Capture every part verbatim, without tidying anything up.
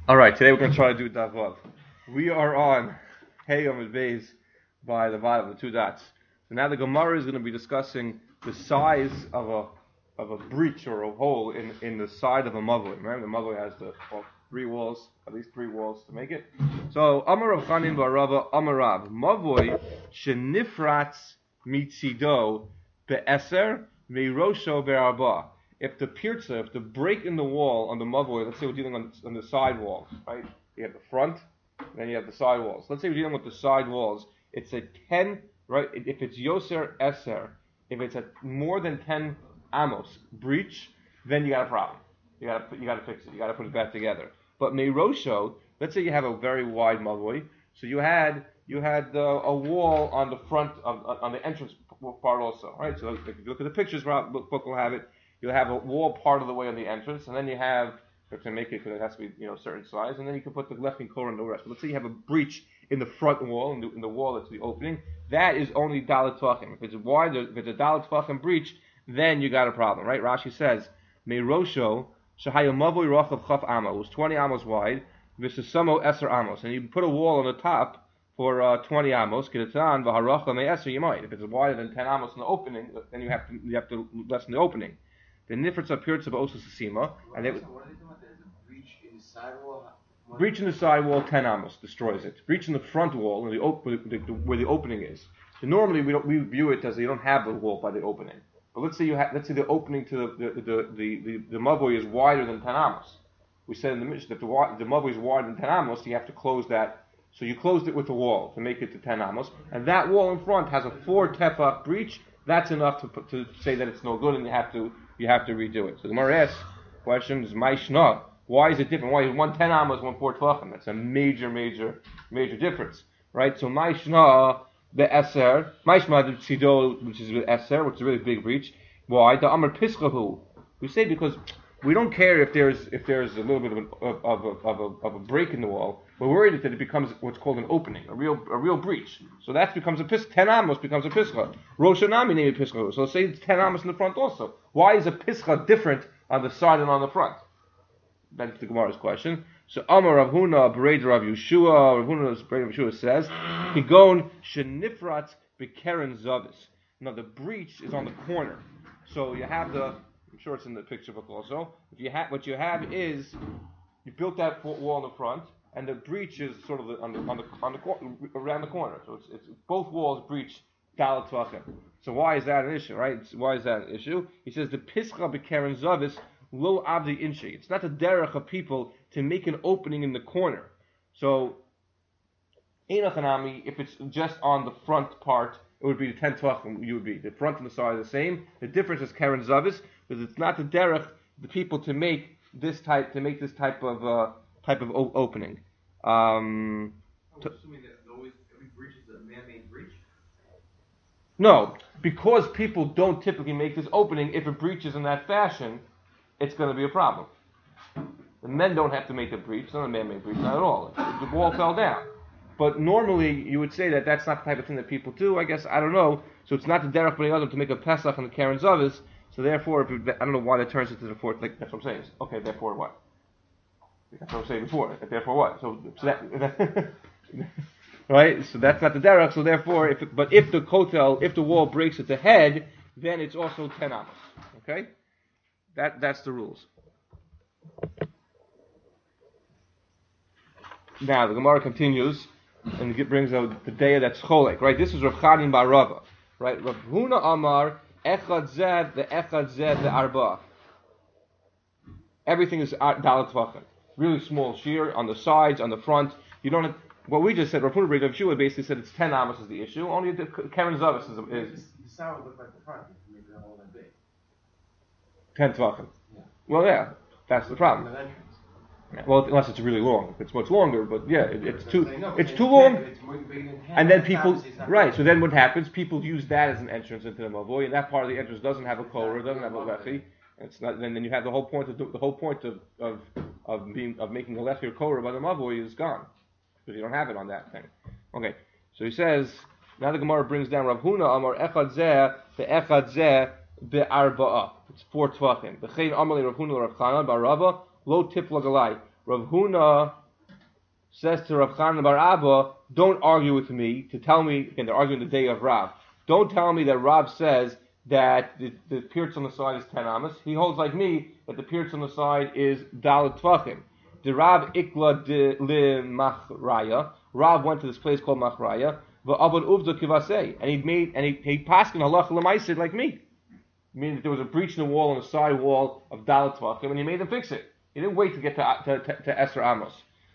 All right, today we're going to try to do Davav. We are on Hey Amud Beis by the bottom, the two dots. So now the Gemara is going to be discussing the size of a of a breach or a hole in, in the side of a mavoi. Remember, the mavoi has the well, three walls, at least three walls to make it. So Amar Rav Chanin bar Rava Amar Rav mavoi shenifratz mitzido be'eser meirosho be'arba. If the pirza, if the break in the wall on the mavoi, let's say we're dealing on, on the side walls, right? You have the front, and then you have the side walls. Let's say we're dealing with the side walls. It's a ten, right? If it's yoser eser, if it's a more than ten amos breach, then you got a problem. You got to you got to fix it. You got to put it back together. But meirosho, let's say you have a very wide mavoi, so you had you had uh, a wall on the front of on the entrance part also, right? So if you look at the pictures, Rob book will have it. You'll have a wall part of the way on the entrance, and then you have, you have to make it because it has to be, you know, a certain size, and then you can put the left and core on the rest. But let's say you have a breach in the front wall, in the, in the wall that's the opening. That is only dalet tvachim. If it's wide, if it's a dalet tvachim breach, then you got a problem, right? Rashi says, Meirosho shahayu mavoi rochav chaf amo. It was twenty amos wide, v'sesamo eser amos, and you put a wall on the top for uh, twenty amos. Kidetan v'haracha me'eser. You might. If it's wider than ten amos in the opening, then you have to you have to lessen the opening. The nifritz appeared to also sasima, and it was breach in the sidewall. Breach in the sidewall, ten amos destroys it. Breach in the front wall, where the, op- the, the, where the opening is. So normally we don't we view it as you don't have the wall by the opening. But let's say you have let's say the opening to the the the the, the, the mavoi is wider than ten amos. We said in the Mishnah that the the mavoi is wider than ten amos, so you have to close that. So you closed it with the wall to make it to ten amos, and that wall in front has a four tefach breach. That's enough to to say that it's no good, and you have to. You have to redo it. So the Gemara asks, question is Maishna. Why is it different? Why is one ten amos, one four tvachim? That's a major, major, major difference, right? So Maishna the Eser, Maishna the Tzido, which is with Eser, which is a really big breach. Why? The Amar Pischahu. We say because we don't care if there's if there's a little bit of, an, of, of, a, of, a, of a break in the wall. We're worried that it becomes what's called an opening, a real a real breach. So that becomes a pis. Ten amos becomes a pischa. Rosh Hashanah named pischa. So say it's ten amos in the front also. Why is a pischa different on the side and on the front? That's the Gemara's question. So Amar Rav Huna Bered Rav Yeshua. Rav Huna's Bered Rav Yeshua says, "Higon shenifrat bekeren zavis." Now the breach is on the corner. So you have the. I'm sure it's in the picture book also. If you have what you have is you built that wall in the front. And the breach is sort of on the on the on the cor- around the corner, so it's, it's both walls breach dalet tvachim. So why is that an issue, right? Why is that an issue? He says the pischa bekeren zavis lo avdi inshi. It's not the derech of people to make an opening in the corner. So einachanami, if it's just on the front part, it would be the ten tvachim. You would be the front and the side are the same. The difference is keren zavis because it's not the derech the people to make this type to make this type of uh, type of o- opening. Um, I'm assuming that always every breach is a man-made breach? No, because people don't typically make this opening, if it breaches in that fashion, it's going to be a problem. The men don't have to make the breach, it's not a man-made breach, not at all. The wall fell down. But normally, you would say that that's not the type of thing that people do, I guess, I don't know. So it's not the derech b'nei adam to make a pesach on the keren zavis, so therefore, if it, I don't know why that turns into the fourth, like, that's what I'm saying. Okay, therefore what? That's what I was saying before. Therefore, what? So, so that, right? So that's not the derech. So therefore, if it, but if the kotel, if the wall breaks at the head, then it's also ten amos. Okay, that that's the rules. Now the Gemara continues and it brings out the day that's cholek. Right? This is Rav Chanin bar Rava. Right? Rav Huna Amar echad zed the echad zed the arba. Everything is dalet tvachim. Really small shear on the sides, on the front. You don't have, what we just said, Rav Huna Rav Yeshua basically said it's ten amos is the issue. Only the keren zavis is, is the sour look like the front. Maybe they're all that big. ten tvachim. Yeah. Well, yeah, that's the problem. The Yeah. Well, unless it's really long. If it's much longer, but yeah, it, it's too no, it's it's too long. It's more big than ten, And then people, not right? big. So then what happens? People use that as an entrance into the mavoi, and that part of the entrance doesn't have a korer, doesn't have a lechi. It's not. Then, then you have the whole point of the, the whole point of of of being of making a lechi or korer by the mavoi is gone because you don't have it on that thing. Okay, so he says now the Gemara brings down Rav Huna Amar echad zeh the echad zeh be'arba'a. It's four tvachim. The chein Amar Rav Huna Rav Chanan bar Rava lo tipla galai. Rav Huna says to Rav Chanan bar Abba, don't argue with me to tell me, again, they're arguing the day of Rav. Don't tell me that Rav says that the, the pirtz on the side is ten amas. He holds like me that the pirtz on the side is dalet tvachim. The Rav ikla de le machraya. Rav went to this place called Machraya. V'abad uvda kivasei, and he made and he he passed in halacha l'maisid like me. Meaning that there was a breach in the wall on the side wall of dalet tvachim, and he made them fix it. He didn't wait to get to to, to, to Esser Amos.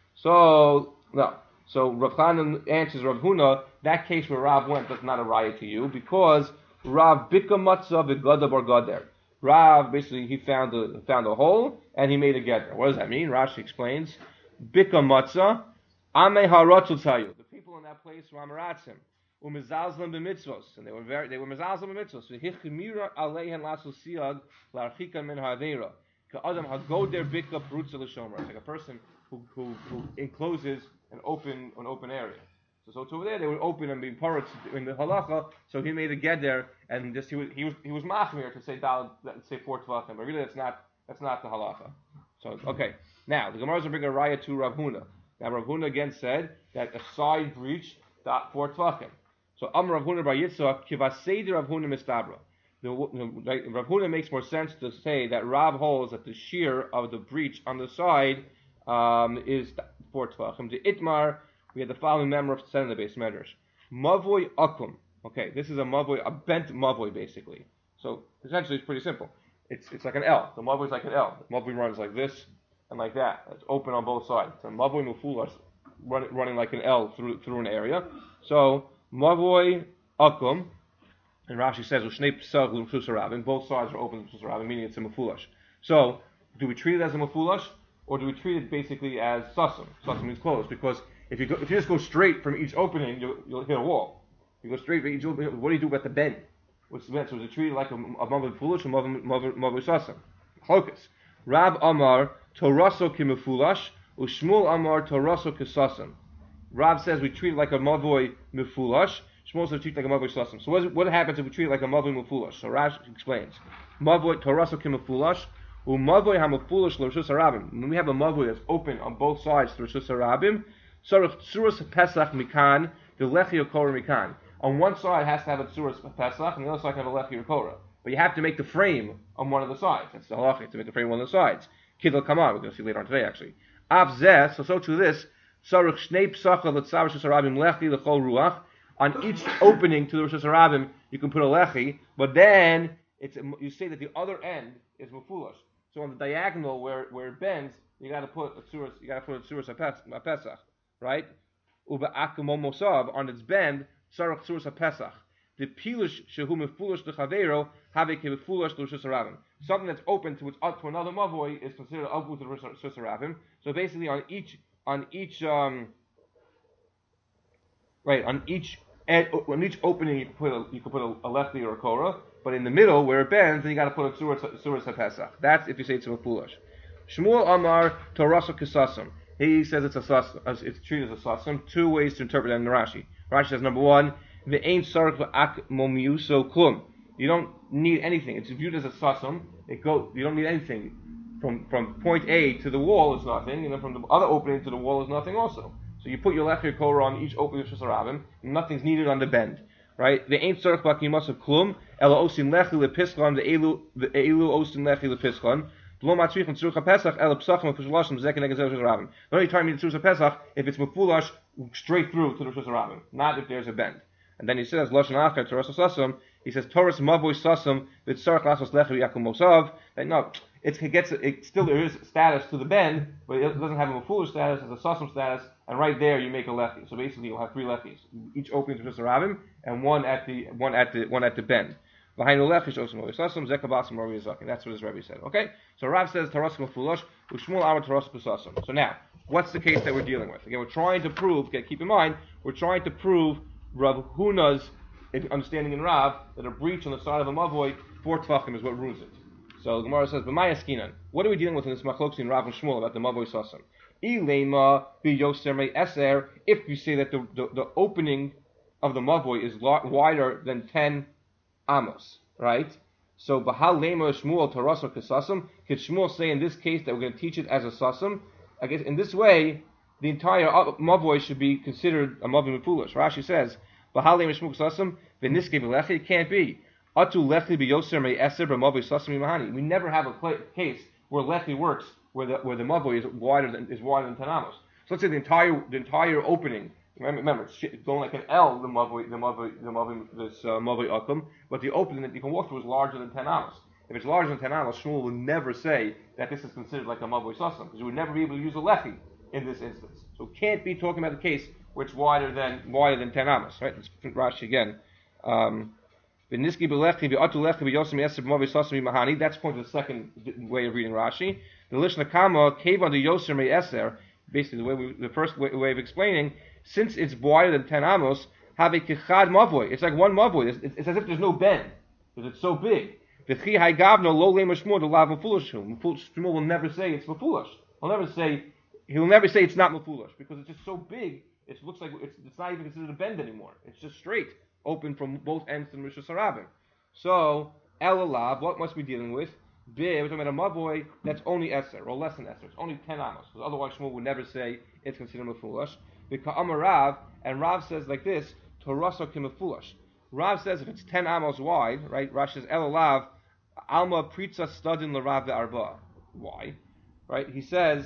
So no. So Rav Chanan answers Rav Huna, that case where Rav went, that's not a riot to you, because Rav bika matzah v'gada bar gader. Rav basically he found a found a hole and he made a gather. What does that mean? Rashi explains, bika matzah ame haratzul tayu. The people in that place were amaratzim umizalzlim b'mitzvos, and they were very they were mizalzlim b'mitzvos. V'hichmira aleihen lasu siag larchika min ha'avera. Ka'adam hagoder bika perutza l'shomer. It's like a person who who, who encloses an open an open area. So, so it's over there they would open and be parrots in the halacha. So he made a get there and just he was he was he was machmir to say dal let's say four tvachim, but really that's not that's not the halacha. So okay, now the Gemara is going to bring a raya to Rav Huna. Now Rav Huna again said that a side breach dot four tvachim. So Amar Rav Huna bar Yitzchak kivaseder Rav Huna mistabra. The, the, Rav Huna makes more sense to say that Rav holds that the shear of the breach on the side um, is four tvachim. The itmar, we had the following member of the base measures. Mavoy akum. Okay, this is a mavoy, a bent mavoy basically. So essentially it's pretty simple. It's it's like an L. The mavoy is like an L. The mavoy runs like this and like that. It's open on both sides. So mavoy mufulash run, running like an L through through an area. So mavoy akum. And Rashi says, and both sides are open to Susarabim, meaning it's a mafulash. So, do we treat it as a mafulash, or do we treat it basically as sasam? Sasam means closed, because if you go, if you just go straight from each opening, you'll, you'll hit a wall. If you go straight from each opening, what do you do about the bend? What's the bend? So, is it treated like a mavu mafulash or mavu sasam? Chokas. Rab Amar Toraso kimafulash, Ushmul Amar Toraso kisasam. Rab says we treat it like a mavoi mafulash. Shmuel says treat like a mavoi sasam. So what, is, what happens if we treat it like a mavoi mufulash? So Rash explains. Mavoi toraso kimufulash, u mavoi hamufulash l'rishus harabim. When we have a mavoi that's open on both sides to rishus harabim, sarach tzuras pesach mikan, the lechi yokora mikan. On one side it has to have a tzuras pesach, and the other side can have a lechi yokora. But you have to make the frame on one of the sides. That's the halacha, to make the frame on one of the sides. Kidl kamar, we're going to see later on today actually. Av zeh, so so to this, sarach shnei psacha l'tzav rishus harabim lechi l'chol ruach. On each opening to the Rosh Hashanah, you can put a lechi, but then it's you say that the other end is mufulash. So on the diagonal where, where it bends, you got to put a tzuras, you got to put a tzuras a pesach, right? Uba akamomosav on its bend, sarach tzuras a pesach. The pilush shehu mufulash lechavero have a mufulash to Rosh Hashanah. Something that's open to its to another mavoi is considered avu to Rosh Hashanah. So basically, on each on each um, right on each. And on each opening, you can put a, you can put a, a lefty or a korah, but in the middle where it bends, then you got to put a tzuras hapesach. That's if you say it's a mafulash. Shmuel Amar Toraso Kisasam. He says it's a sasam, it's treated as a sasam. Two ways to interpret that in the Rashi. Rashi says number one, the ain't sark v'ak momiuso klum. You don't need anything. It's viewed as a sasam. It go. You don't need anything. From from point A to the wall is nothing, and then from the other opening to the wall is nothing also. So you put your lechi korah on each opening of Shusarabim, nothing's needed on the bend, right? The ain't tzarich b'kimas of klum, ela osin lechi lepiskon, the elu the elu osin lechi lepiskon. Lo matzrich and tzurich pesach ela psachim and fushulashim zeken egezel Shusarabim. The only time you need tzurich pesach if it's mefulash straight through to the Shusarabim, not if there's a bend. And then he says lashon acher toras sasam. He says toras mavoi sasam v'tzarich lasos lechi yakum mosav. That no. It gets it still there is status to the bend, but it doesn't have a foolish status, it's a sasam status, and right there you make a lechi. So basically you'll have three lechis, each opening to Shusar Rabim, and one at the one at the one at the bend. Behind the lechish osam sasam zekabasim ravi zakin. That's what his Rebbe said. Okay, so Rav says taraskim fulosh ushmul amar taraskim sasam. So now, what's the case that we're dealing with? Again, we're trying to prove. Okay, keep in mind, we're trying to prove Rav Huna's understanding in Rav that a breach on the side of a mavoi four tvachim is what ruins it. So the Gemara says, "B'maya skinan." What are we dealing with in this machlokes in Rav and Shmuel about the mavoi sasam? Ilema biyoser me eser. If you say that the, the, the opening of the mavoi is lo- wider than ten amos, right? So b'hal lema Shmuel tarasor kesasam. Could Shmuel say in this case that we're going to teach it as a sasam? I guess in this way, the entire uh, mavoi should be considered a mavoi foolish. Rashi says, "B'halei mishmuk sasam v'niske v'lechi." It can't be. Atu lechi b'yoser me'eser b'mavoi sasam imahani. We never have a cl- case where lechi works where the where the mavoi is wider than is wider than ten amos. So let's say the entire the entire opening. Remember, remember it's going like an L. The mavoi the mavoi the mavoi this uh, mavoi akum, but the opening that you can walk through is larger than ten amos. If it's larger than ten amos, Shmuel would never say that this is considered like a mavoi sasam because you would never be able to use a lechi in this instance. So it can't be talking about the case where it's wider than wider than ten amos. Right? Let's print Rashi again. Um, That's pointing to the second way of reading Rashi. The Lishna Kama cave on the Yoser Me Eser, basically the way we, the first way, way of explaining, since it's wider than ten amos, have a kichad mavoi. It's like one mavoi. It's, it's, it's as if there's no bend because it's so big. The chi haigavno lo le mashmur the lav mafulashum. Shmuel will never say it's mafulish. He'll never say he'll never say it's not mafulish because it's just so big. It looks like it's, it's not even considered a bend anymore. It's just straight, open from both ends to Rishus Harabim. So el alav, what must we be dealing with? We're talking about a mavoi that's only eser or less than eser. It's only ten amos because otherwise Shmuel would never say it's considered mafulish. V'ka'amar Rav, and Rav says like this: Torasa kimafulish. Rav says if it's ten amos wide, right? Rav says el alav alma pritza studin l'Rav ve'arba. Why? Right? He says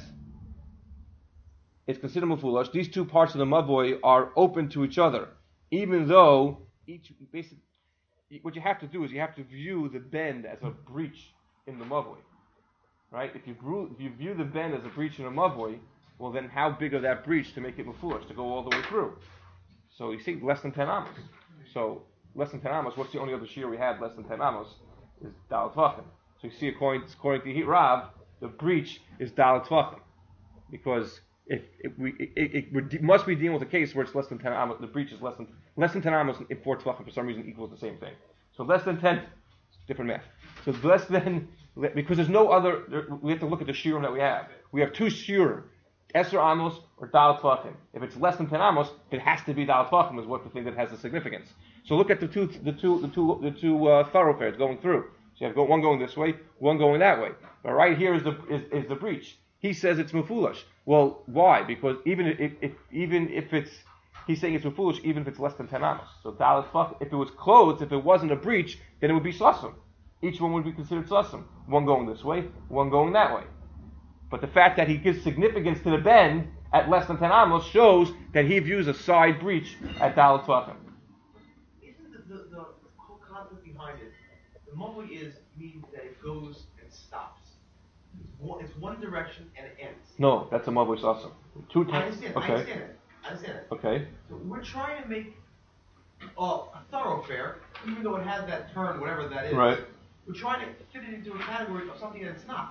it's considered mafulish. These two parts of the mavoi are open to each other, even though each basically what you have to do is you have to view the bend as a breach in the mavoi, right? If you view, if you view the bend as a breach in a mavoi, well then how big of that breach to make it mafulish to go all the way through? So you see less than ten amos. So less than ten amos. What's the only other shear we had less than ten amos? Is Dal Tvachim. So you see according, according to Hit Rav, the breach is Dal Tvachim because if, if we it, it, it must be dealing with a case where it's less than ten amos. The breach is less than less than ten amos if four Tvachim for some reason equals the same thing. So less than ten, different math. So less than because there's no other. We have to look at the shiurim that we have. We have two shiurim, Eser amos or Dal Tvachim. If it's less than ten amos, it has to be Dal Tvachim is what the thing that has the significance. So look at the two, the two, the two, the two uh, thoroughfares going through. So you have one going this way, one going that way. But right here is the is, is the breach. He says it's mafulish. Well, why? Because even if, if even if it's he's saying it's mafulish, even if it's less than ten amos. So Dal Tvachim, if it was closed, if it wasn't a breach, then it would be sasum. Each one would be considered sasum. One going this way, one going that way. But the fact that he gives significance to the bend at less than ten amos shows that he views a side breach at Dal Tvachim. Isn't the, the, the whole concept behind it, the mavoi is means that it goes and stops. It's one, it's one direction and it ends. No, that's a mavoi sasum. Two I times. understand. Okay. I understand it. I understand it. Okay. So we're trying to make uh, a thoroughfare, even though it has that turn, whatever that is. Right. We're trying to fit it into a category of something that it's not.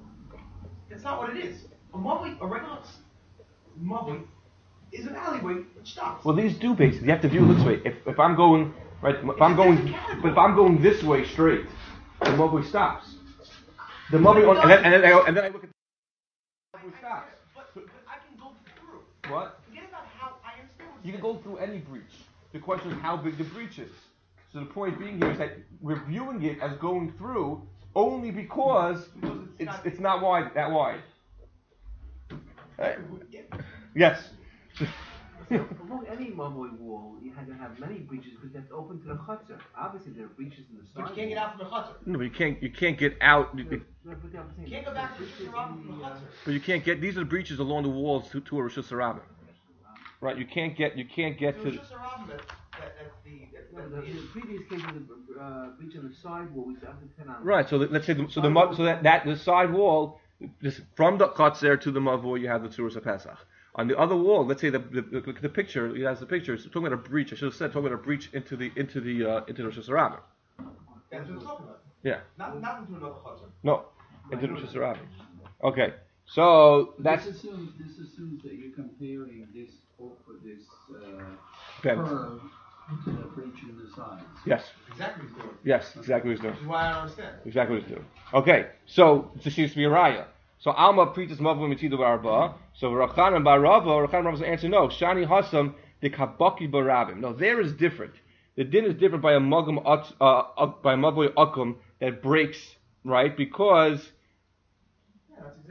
It's not what it is. A mavoi, a regular mavoi, is an alleyway which stops. Well, these do basically. You have to view it this way. If if I'm going right, if I'm going, but if I'm going this way straight, the mavoi stops. The mavoi, on, and then and then I, and then I look at the mavoi stops. But, but I can go through. What? Forget about how I understand what You can you're go through any breach. The question is how big the breach is. So the point being here is that we're viewing it as going through only because it's it's not wide that wide. Right. Yes. Along any mavoi wall, you have to have many breaches because that's open to the chutzner. Obviously, there are breaches in the side. But you can't get out from the chutzner. No, but you can't you can't get out. No, You, no, but I'm saying You can't go back to the breaches Shusharabim in from the the, uh, chutzner. but you can't get. These are the breaches along the walls to, to a Rishus Harabim. Right. You can't get. You can't get So to. it's just a Robin that, that, that's the, that, No, that's the, the the previous case of the uh, breach on the side wall was up to ten hours. Right. So the, let's say the, so the mo- so that, that the side wall, this, from the Kotzer to the Mavor, you have the Tzuras HaPesach. On the other wall, let's say the the, the, the picture, it has the picture. It's talking about a breach. I should have said talking about a breach into the into the uh, into the Rishus Harabim. That's what we're talking about. Yeah. Not, not into another chutzner. No. Into the Rishus Harabim. Okay. So that's This assumes, this assumes that you're comparing this, for this uh, bent. curve to the breach in the sides. Yes. Exactly what he's doing. Yes. Exactly what he's doing. Which is why I don't understand. Exactly what he's doing. Okay, so this seems to be a raya. So Alma preaches Mavum Mitidu Barba. So Rachan and Barava, Rachan and Barava's answer no. Shani Hasam the Kabaki Barabim. No, there is different. The din is different by a Magum uh, uh, by a Mavui Akum that breaks, right? Because Yeah, that's exactly it.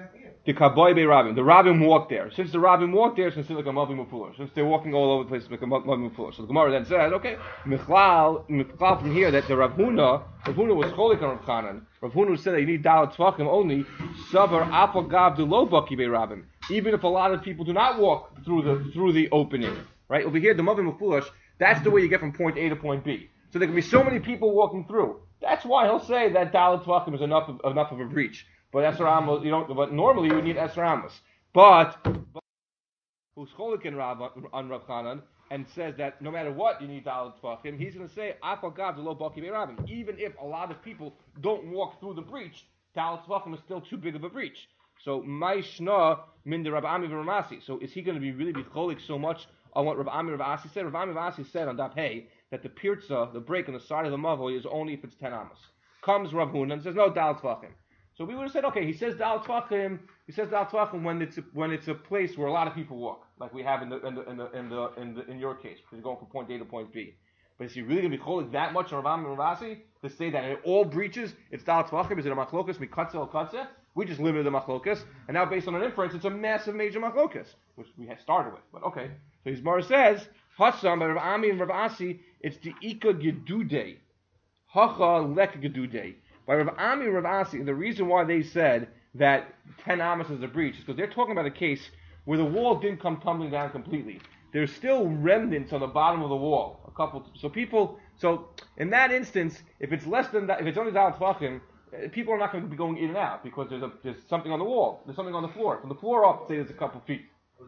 The Kaboy Be Rabbim. The Rabbim walked there. Since the Rabbim walked there, it's considered like a Mavim Mufulash. Since they're walking all over the place, it's like a Mavim Mufulash. So the Gemara then said, okay, Michlal, Michlal from here that the Rav Huna, Rav Huna was cholik on Rav Chanan. Rav Huna said that you need Dalat Tvachim only. Sabar Apal Gav de Lo Baki Be Rabbim. Even if a lot of people do not walk through the through the opening, right over here, the Mavim Mufulash. That's the way you get from point A to point B. So there can be so many people walking through. That's why he'll say that Dalat Tvachim is enough of, enough of a breach. But Esser Amos, you don't. But normally you would need Esser Amos. But, but who's cholik in Rav on Rav Chanan and says that no matter what you need Dalat Tvachim, he's going to say Afal Gav Lo Baki Be Rabbim. Even if a lot of people don't walk through the breach, Dalat Tvachim is still too big of a breach. So Maishna min de Rav Ami v'Ramasi. So is he going to be really be cholik so much on what Rav Ami Rav Asi said? Rav Ami Rav Asi said on Daf Hey that the pirza, the break on the side of the mavoi, is only if it's ten amos. Comes Rav Huna and says no Dalat Tvachim. So we would have said, okay, he says Dalat Tvachim. He says Dalat Tvachim when it's a, when it's a place where a lot of people walk, like we have in the in the in the in the in, the, in your case, because you're going from point A to point B. But is he really going to be cholik that much on Rav Ami and Rav Asi to say that in all breaches it's Dalat Tvachim? Is it a machlokas mikatze or katze? We just limited the machlokas, and now based on an inference, it's a massive major machlokas, which we had started with. But okay, so his Gemara says Hassam by Rav Ami and Rav Asi, it's the Ika Gedude, Hacha Lek Gedude. By Rav Ami and Rav Asi, the reason why they said that ten amos is a breach is because they're talking about a case where the wall didn't come tumbling down completely. There's still remnants on the bottom of the wall. A couple. So people. So in that instance, if it's less than that, if it's only Dalat Tvachim, people are not going to be going in and out because there's a there's something on the wall. There's something on the floor. From the floor up, say there's a couple feet.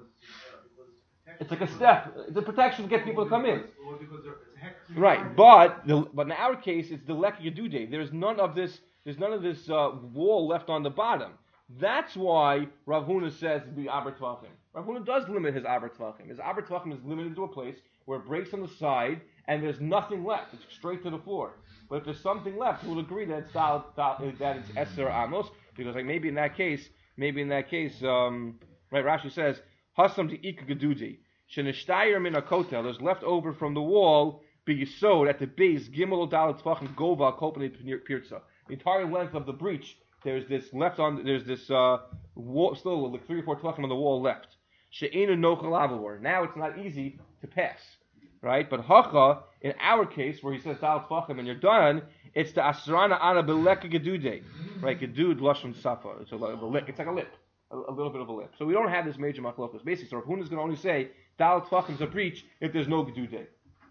It's like a step. It's a protection to get people to come in. Right, but the, but in our case, it's the Lek Yedude. There's none of this. There's none of this uh, wall left on the bottom. That's why Rav Huna says the Aber Tvachim. Rav Huna does limit his Aber Tvachim. His Aber Tvachim is limited to a place where it breaks on the side and there's nothing left. It's straight to the floor. But if there's something left, we'll agree that it's dal, dal, that it's Esser Amos, because like maybe in that case, maybe in that case, um, right? Rashi says Hasam to Ika Gedudi. Shenishtayir min akotel, there's left over from the wall, be yisod at the base, gimel dalat tvachim gova kopane pirza. The entire length of the breach, there's this left on, there's this uh, wall, still like three or four tvachim on the wall left. She'ena nochel avor. Now it's not easy to pass, right? But hacha, in our case, where he says dalat tvachim and you're done, it's the asrana ana beleka gedude, right? Gedud lashon safa. It's a, a lip. It's like a lip. A, a little bit of a lip. So we don't have this major machlokas. Basically, so Rav Huna is going to only say Dalat Tvachim is a breach if there's no Gedudei.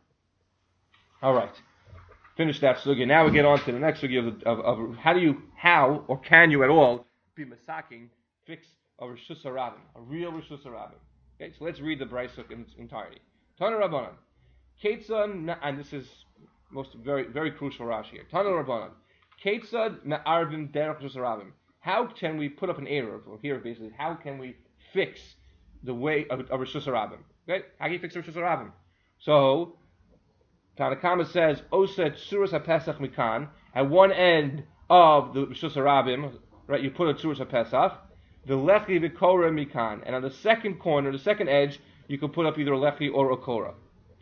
All right. Finish that sugya. Now we get on to the next sugya of, of, of how do you, how or can you at all be masaking, fix a Rishus HaRabim, a real Rishus HaRabim. Okay, so let's read the Brisa in its entirety. Tana Rabbanan. Ketzad, and this is most very very crucial Rashi here. Tana Rabbanan. Ketzad me'arvim derech Rishus HaRabim. How can we put up an error here? Basically, how can we fix the way of, of Rishus HaRabim? Okay, how can you fix Rishus HaRabim? So, Tanakama says, "Osed Tzuras HaPesach Mikan." At one end of the Rishus HaRabim, right, you put a Tzuras HaPesach. The Lechi v'Korah Mikan, and on the second corner, the second edge, you can put up either a Lechi or a Korah.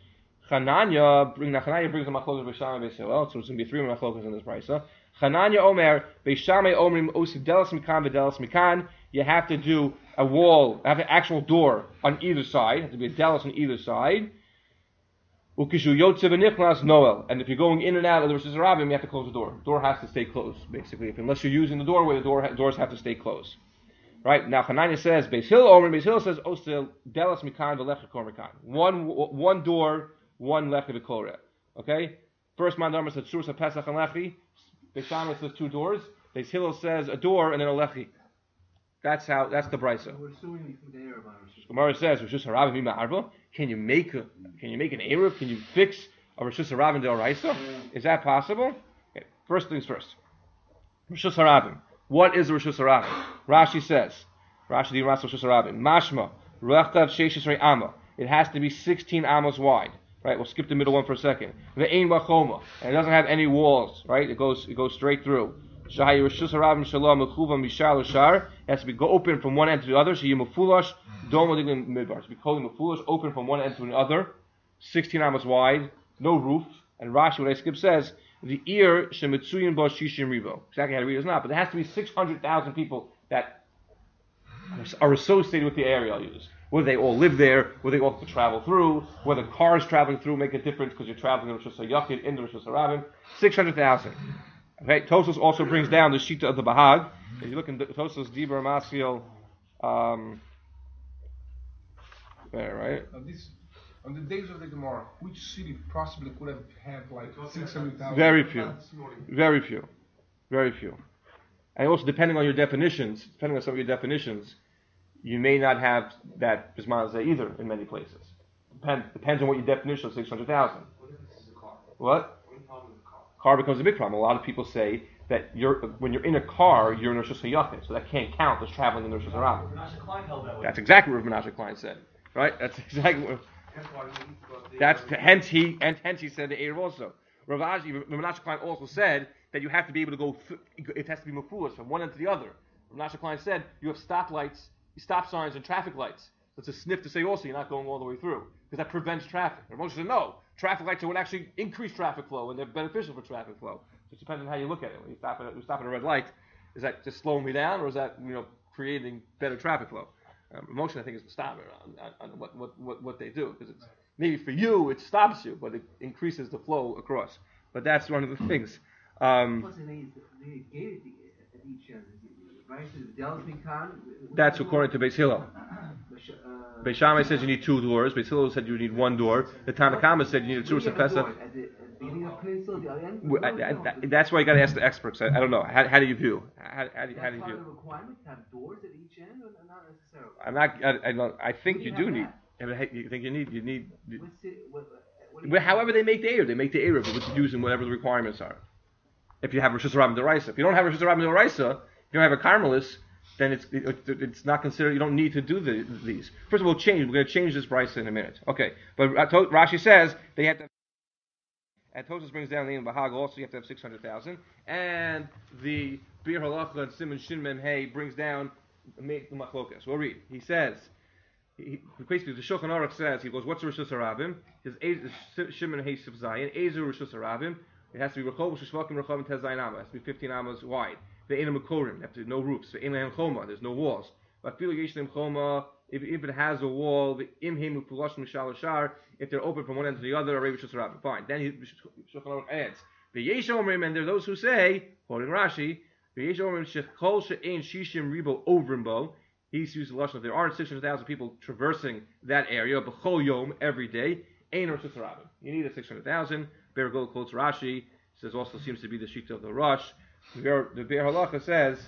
Chananya, bring Chananya brings the Machlokas Beishamai Beis Hillel, so it's going to be three Machlokas in this Brisa. Chananya Omer, Beishamai Omrim Osi Delas Mikan v'Delas Mikan. You have to do a wall, have an actual door on either side. It has to be a Delas on either side. Ukishu Yotze v'Nichnas Noel. And if you're going in and out of the Rishus HaRabim, you have to close the door. The door has to stay closed, basically. If, unless you're using the doorway, the door, doors have to stay closed. Right? Now Chananya says, Beis Hillel Omer, Beis Hillel says, Osi Delas Mikan v'Lecha Kor Mikan. One, one door, one Lecha v'Korah. Okay? First Mandarma says, Tzuras HaPesach and Lechi. Beis Shammai says two doors. Beis Hillel says a door and then a lechi. That's how. That's the brisa. We're suing the Erev on Rishus. Gemara says Rishus HaRabim ma'arba. Can you make a? Can you make an erev? Can you fix a Rishus HaRabim d'oraisa? Is that possible? Okay. First things first. Rishus HaRabim. What is a Rishus HaRabim? Rashi says. Rashi the Rishus HaRabim. Mashma rechav sheishisrei amma. It has to be sixteen amos wide. Right, we'll skip the middle one for a second. The ein bachoma, and it doesn't have any walls. Right, it goes it goes straight through. Shahay Rishus HaRabim shalom mechuva mishal l'shar. It has to be go open from one end to the other. Sheyim mufulash dom odiglim midbar. To be called mufulash, open from one end to the other. Sixteen amos wide, no roof. And Rashi, what I skip says, the ear shemitzuyin bo shishim rivo. Exactly how to read it is not, but there has to be six hundred thousand people that are associated with the area I'll use. Whether they all live there, whether they all have to travel through, whether cars traveling through make a difference because you're traveling in Rosh Hashanah in the Rosh Hashanah. six hundred thousand. Okay, Tosfos also brings down the Shita of the Bahag. If you look in Tosfos Dibur Maskiel, um, there, right? On, this, on the days of the Gemara, which city possibly could have had like six hundred thousand? Very few. Very few. Very few. And also, depending on your definitions, depending on some of your definitions, you may not have that Bisman Zeh either in many places. Depend, depends on what your definition of six hundred thousand. What if this is a car? What? What problem with the car? Car becomes a big problem. A lot of people say that you're when you're in a car, you're in Rosh Hashanah, so that can't count as traveling in Rosh Hashanah. Menashe Klein held that way. That's exactly what Menashe Klein said, right? That's exactly what. That's why we need to go up there. That's hence he and hence he said the Erev also. Rav Ashi, Menashe Klein also said that you have to be able to go. Th- it has to be mafulas from one end to the other. Menashe Klein said you have stoplights, stop signs, and traffic lights. That's a sniff to say also you're not going all the way through because that prevents traffic. Rav Moshe said no, traffic lights are what actually increase traffic flow and they're beneficial for traffic flow. So it depends on how you look at it. When you stop at you stop at a red light, is that just slowing me down or is that you know creating better traffic flow? Um, Emotion, I think, is the stopper on, on, on what, what, what, what they do because it's maybe for you it stops you, but it increases the flow across. But that's one of the things. Um, Plus, they they gave it at each end, right? So the Del Mikan. that's according to Beis Hillel. Beis Shammai says you need two doors. Beis Hillel said you need one door. The Tanakama said you need a two Pesach. At the at the beginning of Peninsula, the other end. Well, I- I- that- That's why you got to ask the experts. I, I don't know. How, how do you view? How, how, do, you- how do you That's part of view? the requirement to have doors at each end, or not necessarily? I'm not. I, I, don't, I think What do you you do have need. that? I mean, hey, you think you need? You need. You, What's it, what, what do you well, however they make the Erev, they make the Erev with using whatever the requirements are. If you have Rosh Hashanah D'Oraisa, if you don't have Rosh Hashanah D'Oraisa, if you don't have a Carmelis, then it's it, it's not considered. You don't need to do the, these. First of all, change. We're going to change this Brisa in a minute. Okay, but Rashi says they have to. And Tosfos brings down the name of Bahag also. You have to have six hundred thousand. And the Bir Halacha and Simon Shin Mem Hey brings down the Machlokas. We'll read. He says. He, basically, the Shulchan Aruch says, he goes, what's the Rosh Hashanah? He says, Shimon Hey Sif Zayin, Ezer Rosh Hashanah. It has to be Rechov Shishvakim Rechav and Tez Zayin Amma. It has to be fifteen amas wide. The Eina Makorim, have to no roofs. The Eina Choma, there's no walls. But Filo Yeshlim Choma, if if it has a wall, the Imhem Upulash Mishal Shar, if they're open from one end to the other, Rosh Hashanah. Fine. Then he Shulchan Aruch adds, the Yesh Omrim, and there are those who say, quoting Rashi, the Yesh Omrim Shechol She'ein Shishim Ribo Ovrimbo. He's used the lashon of there aren't six hundred thousand people traversing that area, b'chol yom, every day. Ein Rosh Hashanah. You need a six hundred thousand. Be'er Gol quotes Rashi. Says also seems to be the shita of the Rosh. The Be'er Halacha says,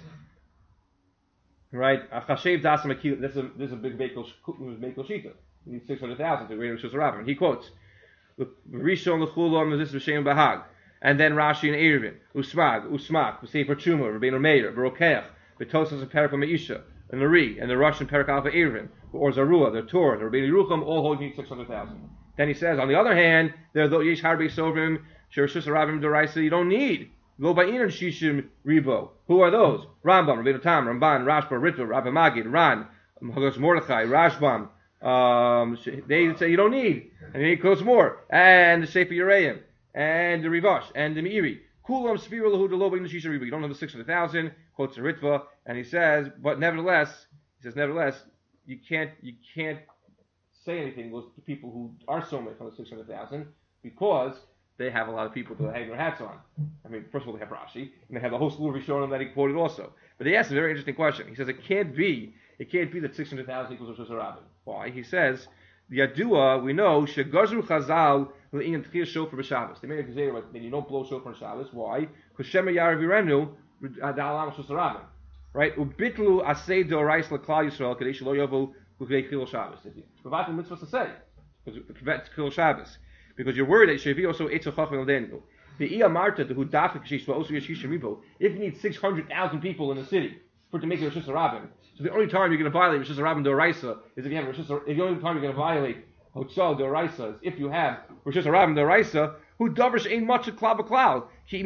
right? Achashev dasam akil. This is a this is a big mekel shita. You need six hundred thousand to read Rosh Hashanah. And he quotes Rishon l'chulam this is B'Shem Bahag, and then Rashi and Eruvin, Usmag, Usmak, V'Sefer Chuma, Rabbeinu Meir, V'Rokeach, V'Tosas and Perek Meisha. And the Ri, and the Russian Perak Alpha Eruvin, or Zarua, the Torah, the Rabbeinu Yerucham, all hold you six hundred thousand. Then he says, on the other hand, there are those Yesh Harbe Sovrim, Shershus Aravim Deraisa, you don't need. Lo Ba'in and Shishim Ribo. Who are those? Rambam, Rabbeinu Tam, Ramban, Rashba, Ritva, Rabbi Magid, Ran, Hagos Mordechai, Rashbam. Um, they say you don't need. And he quotes more. And the Sefer Yereim, and the Rivash, and the Meiri. Kulam Sphira Lahu Lo Ba'in and Shishim Ribo. You don't have the six hundred thousand. Quotes the Ritva. And he says, but nevertheless, he says, nevertheless, you can't, you can't say anything to people who are so many from the six hundred thousand because they have a lot of people to hang their hats on. I mean, first of all, they have Rashi, and they have the whole slew of Rishonim that he quoted also. But he asked a very interesting question. He says, it can't be, it can't be that six hundred thousand equals Rosh Hashanah. Why? He says, the Yadua, we know, Shegazru Chazal L'Inyan Tchir Shofar B'Shabbos. They made a gazera that you don't blow shofar on Shabbos. Why? Because Shema Yarav Yirenu, Da'alam Rosh Hashanah. Right? Ubitlu asay dorais l'klal Yisrael kadei shelo yovu l'kei chilul Shabbos. Providing mitzvah to say because it prevents chilul Shabbos because you're worried that shevi also etzel chacham l'denu. The iya marta who dafik shishva also yeshish ribo. If you need six hundred thousand people in the city for it to make it Rosh Hashanah, so the only time you're going to violate Rosh Hashanah doraisa is if you have Rosh Hashanah. If the only time you're going to violate Hotzal doraisa is if you have Rosh Hashanah doraisa. Who davrish ain't much a klal b'klal.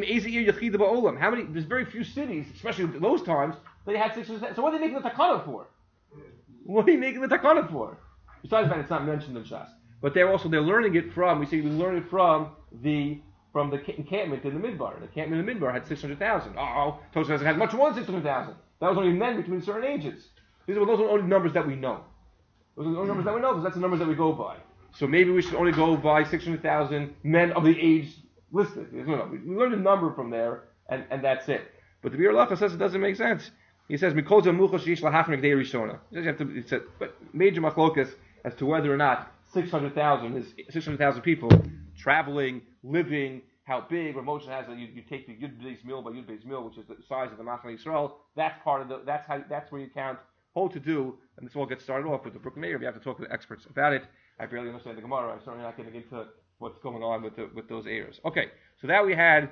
How many? There's very few cities, especially in those times. They had six hundred. So what are they making the takana for? What are you making the takana for? Besides that, it's not mentioned in Shas. But they're also they're learning it from. We see we learn it from the from the encampment in the Midbar. The encampment in the Midbar had six hundred thousand. Oh, Tosfos has much more than six hundred thousand. That was only men between certain ages. These are those are the only numbers that we know. Those are the only numbers that we know because that's the numbers that we go by. So maybe we should only go by six hundred thousand men of the age listed. You know, we learn a number from there, and, and that's it. But the Bir Lacha says it doesn't make sense. He says, "Mikol zemucha sheish lahafnik dei rishona." He says you have to. It's a but major machlokas as to whether or not six hundred thousand is six hundred thousand people traveling, living. How big? Rav Moshe has that you, you take the Yud Beis Mil by Yud Beis Mil, which is the size of the Machane Yisrael. That's part of the. That's how. That's where you count whole to do, and this all gets started off with the Brooklyn Meir. You have to talk to the experts about it. I barely understand the Gemara. I'm certainly not getting into what's going on with the, with those errors. Okay, so now we had.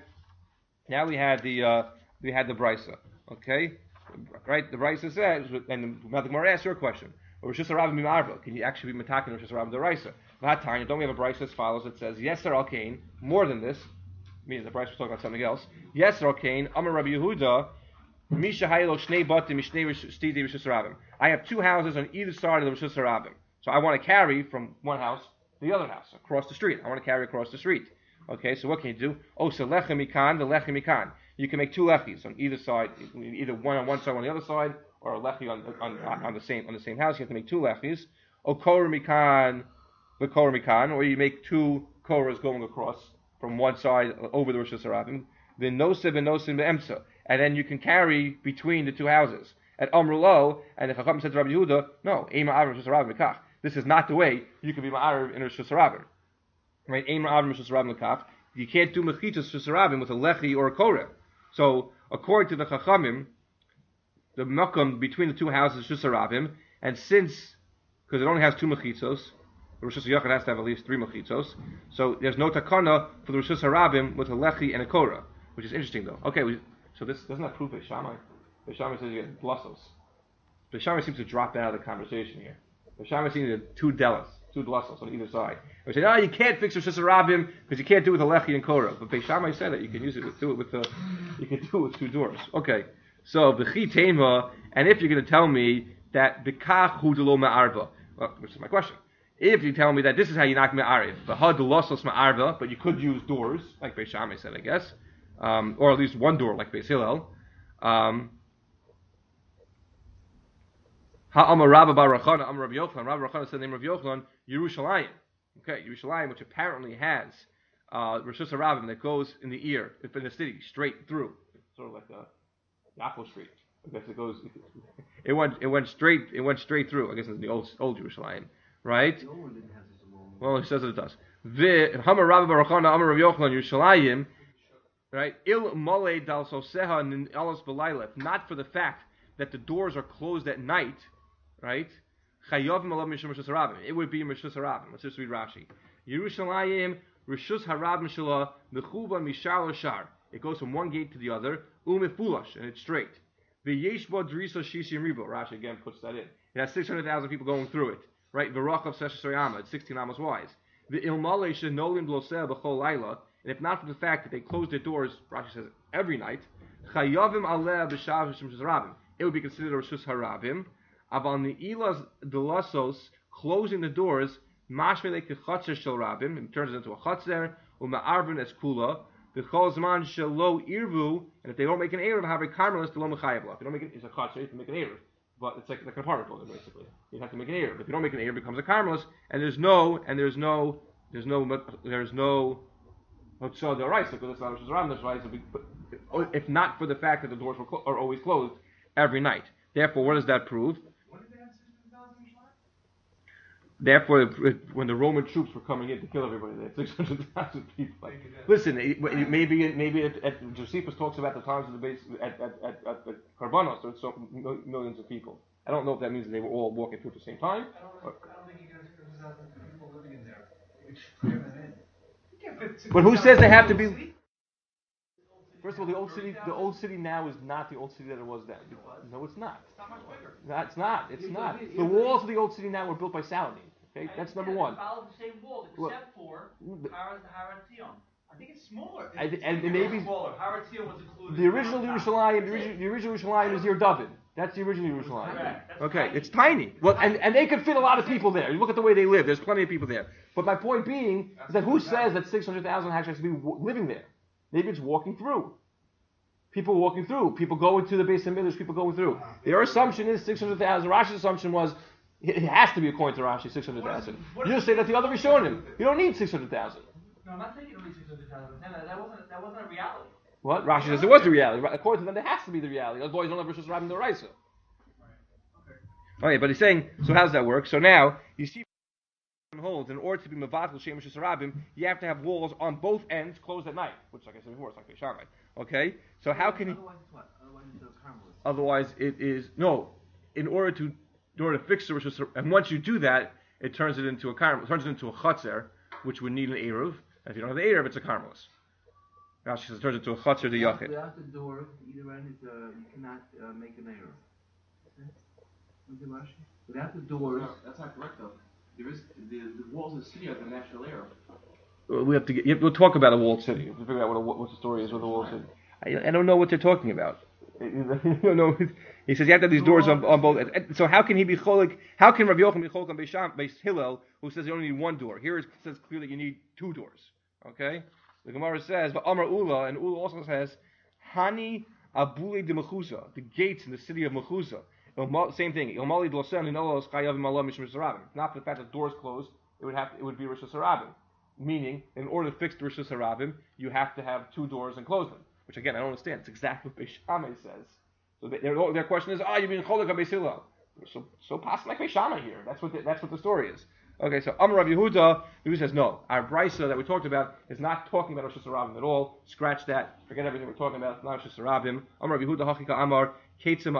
Now we had the uh, we had the Brisa. Okay, right? The Brisa says, and the Gemara asks your question. Rosh Hashanah Mimarva. Can you actually be metakin Rosh Hashanah Deraisa? That time, don't we have a Brisa as follows? It says, yes, sir, Alkain. More than this, meaning the Brisa was talking about something else. Yes, sir, Alkain. Amar Rabbi Yehuda. Misha Haylo Shnei Batim Mishnei Stidi Rosh Hashanah. I have two houses on either side of the Rosh Hashanah. So I want to carry from one house to the other house across the street. I want to carry across the street. Okay, so what can you do? Oh, so lechem mikan, the lechem mikan. You can make two lechis on either side, either one on one side, one on the other side, or a lechi on, on, on the same on the same house. You have to make two lechis. Or korah mikan, the korah mikan, or you make two korahs going across from one side over the Rosh Hashanah. Then nosib and nosim be'emsa, and then you can carry between the two houses. At Amrulo, and the Chacham said to Rabbi Yehuda, no, ema avim Rosh Hashanah mikach. This is not the way you can be ma'ariv in Rosh Hashanah. Right? Ema avim Rosh Hashanah mikach. You can't do mechitas Rosh Hashanah with a lechi or a korah. So, according to the Chachamim, the makom between the two houses is Shusarabim, and since, because it only has two mechitzos, the Rosh Hashanah has to have at least three mechitzos, so there's no takana for the Rosh Hashanah with a lechi and a korah, which is interesting though. Okay, we, so this doesn't that prove Beis Shammai? Beis Shammai says you get blussos. Beis Shammai seems to drop out of the conversation here. Beis Shammai seems to get two delas, two blussos on either side. We say, no, you can't fix Rosh Hashanah because you can't do it with a lechi and korah. But Beis Shammai said that you can use it with, do it with the, you can do it with two doors. Okay. So b'chi tema, and if you're going to tell me that b'kach hu delo ma'arva, well, which is my question, if you tell me that this is how you knock ma'ariv, b'ha delosos ma'arva, but you could use doors, like Beis Shammai said, I guess, um, or at least one door, like Beis Hillel. Um, Ha'amar Rabba bar Rachana, Amar Rabbi Yochanan. Rabbi Rachana said the name of Yochanan, Yerushalayim. Okay, Yerushalayim, which apparently has uh, Rosh Hashanah that goes in the ear, in the city, straight through, sort of like a Yaakov Street. I guess it goes. It went. It went straight. It went straight through. I guess it's the old old Jerusalem, right? No one didn't have this moment. Well, it says that it does. The Hamar Rabbi Barachana Amar Rav Yochanan Yerushalayim, right? Il mole dal soseha nin alos belayla. Not for the fact that the doors are closed at night, right? Chayavim alav mishum rishus harabim. It would be rishus harabim. Let's just read Rashi. Yerushalayim rishus harabim shalah mechuva mishar shar. It goes from one gate to the other, umifulash, and it's straight. V'yeshbo drisa shishim ribo. Rashi again puts that in. It has six hundred thousand people going through it, right? V'rachav seshasayama. It's sixteen amos wide. V'ilmale shenolim bloseh b'chol laila. And if not for the fact that they close their doors, Rashi says every night, chayavim aleh b'shav shishim harabim. It would be considered a rishus harabim. Aval ni'ilas delasos, closing the doors, mashmele kechatzer shel rabim. It turns it into a chatzer. Uma'arvin es kula. Because man shelo irvu, and if they don't make an erev, have a karmelis to lo mechayev. If you don't make it, it's a chutz, you have to make an erev. But it's like, like an apartment building, basically. You have to make an erev. If you don't make an erev, it becomes a karmelis, and there's no, and there's no, there's no, there's no, so the rice because it's not Rosh Hashanah, that's right. But if not for the fact that the doors were clo- are always closed every night, therefore, what does that prove? Therefore, when the Roman troops were coming in to kill everybody, they had six hundred thousand people. Listen, maybe maybe at, at, Josephus talks about the times of the base at at at, at, at Karbanos, there's so millions of people. I don't know if that means that they were all walking through at the same time. I don't, know, I don't think you get six hundred thousand people living in there. It's cramming in. But who says they have to be? First of all, the old city, the old city now is not the old city that it was then. No, it's not. It's not much bigger. No, it's not. It's not. The walls of the old city now were built by Saladin. Okay, that's number one. It followed the same wall except Well, for but- Haratzion. I think it's smaller. And, It's- and it's maybe Smaller. Haratzion was included. the original on top. Yerushalayim, the original, the original Yerushalayim is near David. That's the original Yerushalayim. Correct. That's Okay, tiny. it's tiny. Well, and, and they could fit a lot of people there. You look at the way they live. There's plenty of people there. But my point being is that who says that six hundred thousand actually has to be w- living there? Maybe it's walking through. People walking through, people going to the base of Midrash, people going through. Their assumption is six hundred thousand. Rashi's assumption was it has to be according to Rashi six hundred thousand. You just say that the other Rishonim. You don't need six hundred thousand. No, I'm not saying you don't need six hundred thousand. That, that wasn't that wasn't a reality. What? Rashi says it was the reality. According to them, there has to be the reality. Otherwise, you don't have Rishus Rabbim the Raisa. Okay, but he's saying, so how does that work? So now, you see, holds in order to be Mavatal Shem Rishus Rabbim, you have to have walls on both ends closed at night, which, like I said before, it's like Beishamai. Okay? So how can he... Otherwise it's what? Otherwise it's a Carmelist. Otherwise, it is... No. In order to in order to fix the Rishus... And once you do that, it turns it into a Carmel, turns it into a Chatzer, which would need an Eruv. And if you don't have the Eruv, it's a Carmelist. Now she says it turns into a Chatzer the Yachid. Without the door, either end is, uh, you cannot uh, make an error. Without the doors... No, that's not correct though. There is the, the walls of the city are the natural error. We have to get, we'll talk about a walled city. We'll figure out what, a, what the story is with a walled city. I, I don't know what they're talking about. You know, he says you have to have these doors on, on both. So how can he be cholik? How can Rabbi Yochanan be cholik on Beis Beis Hillel, who says you only need one door? Here it says clearly you need two doors. Okay, the Gemara says, but Amar Ula, and Ula also says, Hani Abule de Mechusa, the gates in the city of Mechusa. Same thing. Not for the fact that the doors closed, it would have to, it would be Rosh Hashanah. Meaning, in order to fix the Rosh Hashanah, you have to have two doors and close them. Which again, I don't understand. It's exactly what Beis Shammai says. So they, their, their question is, oh, you mean Cholek Beis Hillel? So so pass like Beis Shammai here. That's what the, that's what the story is. Okay, so Amar Rav Yehuda, Yehuda says no. Our brisa that we talked about is not talking about Rosh Hashanah at all. Scratch that. Forget everything we're talking about. It's not Rosh Hashanah. Amar Rav Yehuda Hachika Amar. How do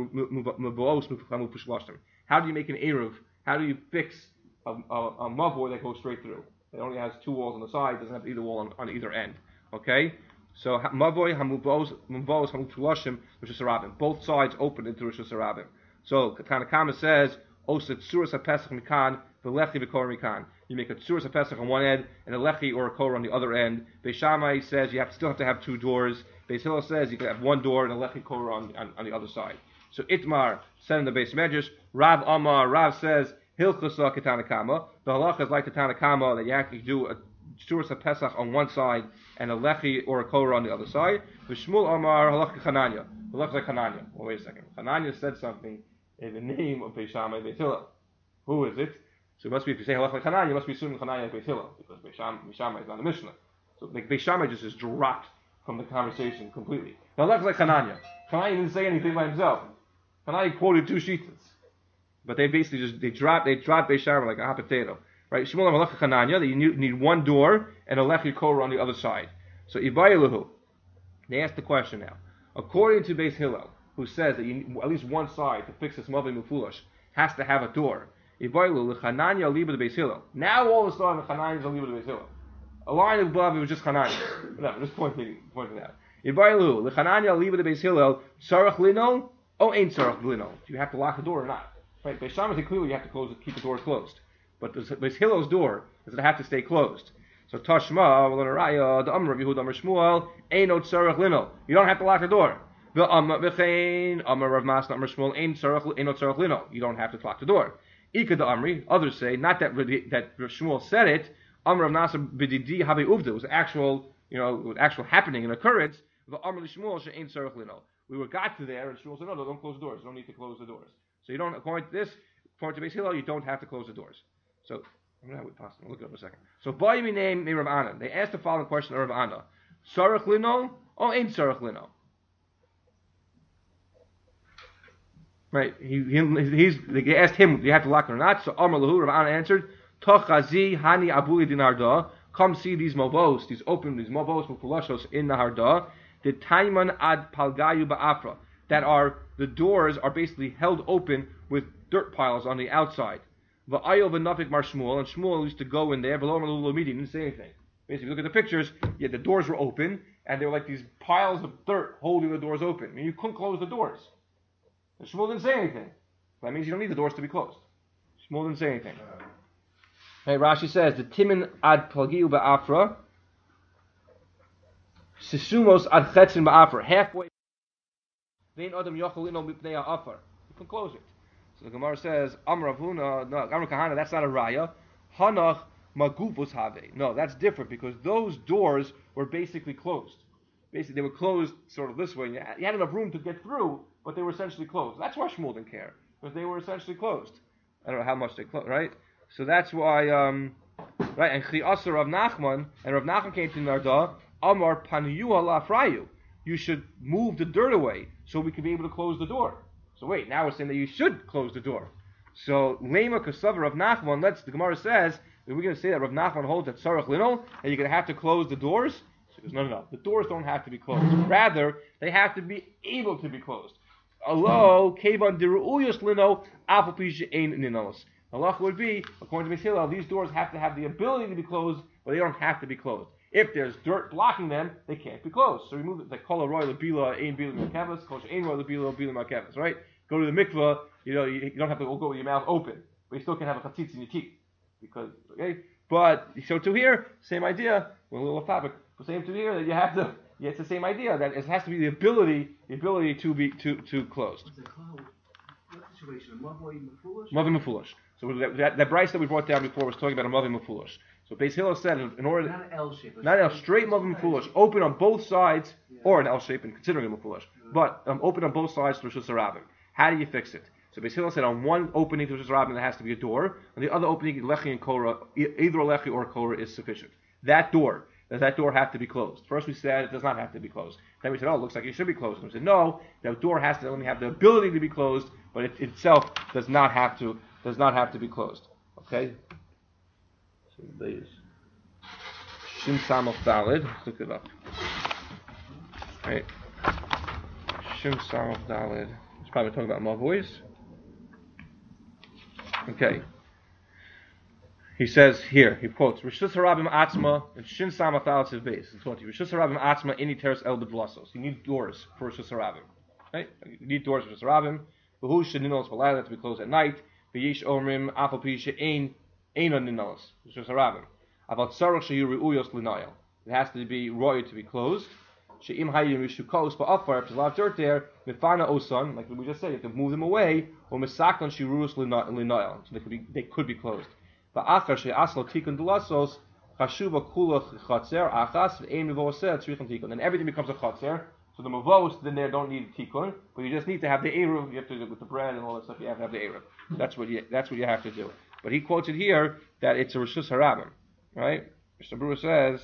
you make an Eruv? How do you fix a, a, a mavor that goes straight through? It only has two walls on the side, doesn't have either wall on, on either end. Okay? So mavor hamuvos hamuvos hamutulashim Rosh Hashanah. Both sides open into Rosh Hashanah. So Tanakama says, Oset Tzuras HaPesach Mikan, V'lechi V'kor Mikan. You make a Tzuras HaPesach on one end and a lechi or a kor on the other end. Beis Shammai says you have still have to have two doors. Beis Hillel says you can have one door and a lechi kor on, on, on the other side. So Itmar said in the Beis Medrash, Rav Amar, Rav says, Hilchasa Ketanakama. The halacha is like the Tanakama that you actually do a Tzuras HaPesach on one side and a lechi or a kor on the other side. V'Shmuel Amar, halacha Chananya. Halacha like Chananya. Well, wait a second. Chananya said something in the name of Beis Shammai Beis Hillel. Who is it? So it must be, if you say halacha like Chananya, you must be assuming Chananya like Beis Hillel, because Beis Shammai is not a Mishnah. So like Beis Shammai just is dropped from the conversation completely. Now halacha like Chananya. Chananya didn't say anything by himself. Chananya quoted two shitas, but they basically just they dropped they dropped Beis Shammai like a hot potato, right? Shmuel halacha Chananya that you need one door and a lechi kor on the other side. So Ibayilahu, they asked the question now. According to Beis Hillel, who says that you need at least one side to fix this Mavi Mufulash has to have a door. Now all of a sudden the Chananya is a liba to Beis Hillel. A line above it was just Chananya. Whatever, just pointing pointing out. Ibailu, the Chananya liba to Beis Hillel, Sarach Lino, oh ain't Sarach Lino. Do you have to lock the door or not? Right, Beis Shammai said clearly you have to close keep the door closed. But the Beis Hillel's door does it have to stay closed. So Tashma, Raya, the Amr of Yehuda Amr Shmuel, ain't no Sarach Lino. You don't have to lock the door. You don't have to lock the door. Ika the Amri, others say, not that that Shmuel said it, Amr of Nasr b'didi habe uvda, it was actual, you know, it was actual happening, an occurrence. The Amr Shmuel she'ain sarach lino. We were got to there, and Shmuel said, no, no, don't close the doors. You don't need to close the doors. So you don't, according to this, according to Beis Hillel, you don't have to close the doors. So, I'm going to look it up a second. So, by me name, me Rav Anna. They asked the following question of Rav Anna. Sarach lino, or ain't sarach lino? Right, he, he he's they asked him, do you have to lock it or not? So Amar Lahu, Rav Anna answered, Tochazi hani abuli dinarda. Come see these mobos, these open, these mobos mufulashos in the harda. The taiman ad palgayu ba'afra, that are the doors are basically held open with dirt piles on the outside. Va'ayil v'nafik mar Shmuel, and Shmuel used to go in there. Below Malu Lomidi didn't say anything. Basically, look at the pictures. Yeah, the doors were open, and there were like these piles of dirt holding the doors open. I mean, you couldn't close the doors. And Shmuel didn't say anything. That means you don't need the doors to be closed. Shmuel didn't say anything. Hey, Rashi says the timin ad plagiu ba'afra, sisumos ad chetzin ba'afra. Halfway, vein adam yochalino mipnei ha'afar. You can close it. So the Gemara says Amar Avuna, no, Amar Kahana. That's not a raya. Hanach magufus have. No, that's different because those doors were basically closed. basically they were closed sort of this way. And you had, you had enough room to get through, but they were essentially closed. That's why Shmuel didn't care, because they were essentially closed. I don't know how much they closed, right? So that's why, um, right? And Chi Asar Rav Nachman, and Rav Nachman came to Narda, Amar Paniyuha Lafrayu. You should move the dirt away so we can be able to close the door. So wait, now we're saying that you should close the door. So Lema Kasavar Rav Nachman, let's, the Gemara says, that we're going to say that Rav Nachman holds that Sarach Linol, and you're going to have to close the doors. So he goes, no, no, no. The doors don't have to be closed. Rather, they have to be able to be closed. Alo, Kevan Diru'uyos Lino, Apopisha Ein Ninolos. Allah would be, according to Beis Hillel, these doors have to have the ability to be closed, but they don't have to be closed. If there's dirt blocking them, they can't be closed. So remove it. Like Kol Roy Labila Ein Bila Makavas, Kol Ein Roy Labila Bila Makavas, right? Go to the mikveh, you know, you, you don't have to go with your mouth open, but you still can have a chatzitz in your teeth. Because, okay? But, so to here, same idea, we're a little off topic, but same to here, that you have to, yeah, it's the same idea, that it has to be the ability, the ability to be, to, to closed. What situation? Mavoi Mefulish? Mavi Mefulish. So that, that, that Bryce that we brought down before was talking about a Mavi Mefulish. So Beis Hillel said, in order, Not an L shape. not a straight Mavi Mefulish, open on both sides, Yeah. or an L shape, and considering a Mefulish, but um, open on both sides to Rishus Harabim. How do you fix it? So Beis Hillel said on one opening to Rishus Harabim there has to be a door, on the other opening, Lechi and Korah, e- either a Lechi or a Korah is sufficient. That door, does that door have to be closed? First we said it does not have to be closed. Then we said, oh, it looks like it should be closed. And we said, no, the door has to only have the ability to be closed, but it itself does not have to does not have to be closed. Okay? So there's Shin Samach Dalid. Let's look it up. Right. Shin Samach Dalid. It's probably talking about Mavois. Okay. He says here, he quotes, Rishus Harabim Atzma, and Shin Samach Dalid says base. It's what Rishus Harabim Atzma, Ini Teres El Bedlasos. You need doors for Rishus Harabim. Right? You need doors for Rishus Harabim. Behu Sheninos Valayla to be closed at night. V'yish Omrim Afal Pisha Ein Ein on Ninos. Rishus Harabim. About Sarach Sheyu Reuyos Linayel. It has to be royal to be closed. She'im Hayim Rishukos, but Afar, if there's a lot of dirt there, Mifana Osan, like we just said, you have to move them away, or Misakon Shirus Linayel. So they could be they could be closed. Va'achar she'aslo tikun delasos chashuva kula chatzer achas ve'ein mevoser tzrichan tikun. And everything becomes a chatzer. So the mavos then there don't need tikun, but you just need to have the eruv. You have to do with the bread and all that stuff. You have to have the eruv. That's what you that's what you have to do. But he quotes it here that it's a rishus harabim, right? Mister Brewer says.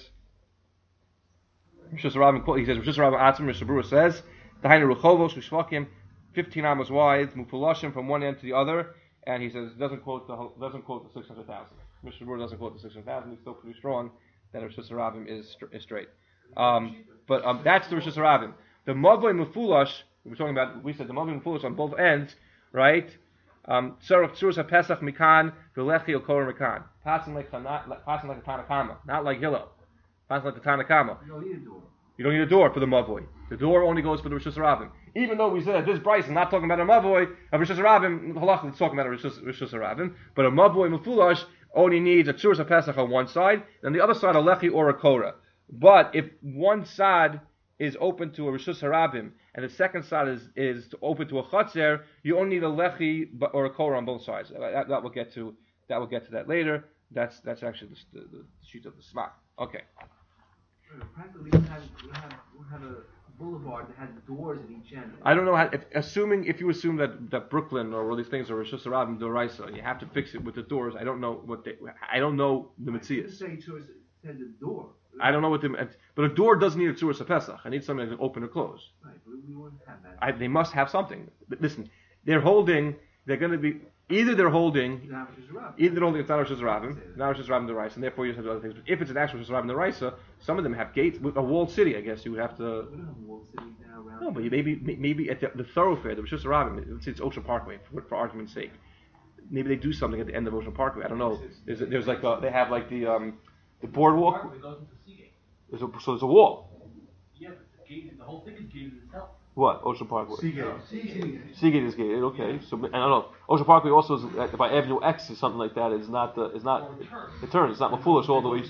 Rishus harabim. He says rishus harabim atzim. Mister Brewer says the hainu ruchovos u'shvakim, fifteen amos wide, mufulashim from one end to the other. And he says doesn't quote the doesn't quote the six hundred thousand. Mister Brewer doesn't quote the six hundred thousand. He's still pretty strong that Rishus Harabim is, is straight. Um, but um, that's the Rishus Harabim. The Mavoi Mefulash we were talking about. We said the Mavoi Mefulash on both ends, right? Um, Tzarach Tzuras HaPesach Mikan V'Lechi Okor Mikan. Passing like passing like a Tanakama, not like Hillel. Passing like the Tanakama. You don't need a door. You don't need a door for the Mavoi. The door only goes for the Rishus Harabim. Even though we said that this Bryce is not talking about a Mavoi, a Rishus Harabim, Halach is talking about a Rishus Harabim, but a Mavoi Mefulash only needs a Tzuras HaPesach on one side, and the other side a Lechi or a Korah. But if one side is open to a Rishus Harabim, and the second side is, is to open to a Chatzer, you only need a Lechi or a Korah on both sides. That, that will get to that will get to that later. That's that's actually the, the, the sheet of the Smak. Okay. Practically, we have, we have, we have a boulevard that has doors at each end. I don't know how. If, assuming if you assume that, that Brooklyn or all these things are Rishus Harabim Doraisa, and you have to fix it with the doors. I don't know what they. I don't know the Metzias. Say Tzuras said the door. I don't know what the. But a door doesn't need a Tzuras HaPesach. I need something that can open or close. Right, but we won't have that. I, they must have something. But listen, they're holding. They're going to be either they're holding. It's not Rishus Harabim. Either they're holding it's not Rishus Harabim, not Rishus Harabim Doraisa, and therefore you have to do other things. But if it's an actual Rishus Harabim Doraisa, some of them have gates. A walled city, I guess you would have to. We don't have walled cities now around. No, but maybe maybe at the, the thoroughfare, the Rishus Harabim, let's say it's Ocean Parkway, for, for argument's sake. Maybe they do something at the end of Ocean Parkway. I don't know. There's, there's like a, they have like the um, the boardwalk. Parkway goes into Seagate. There's a, so there's a wall. Yeah, but the gate, the whole thing is gated itself. What? Ocean Parkway. Seagate. Seagate is gated. Okay. So and I don't know. Ocean Parkway also is uh, by Avenue X or something like that. It's not. Uh, it's not. It, it turns. It's not Mafulish all the way. It's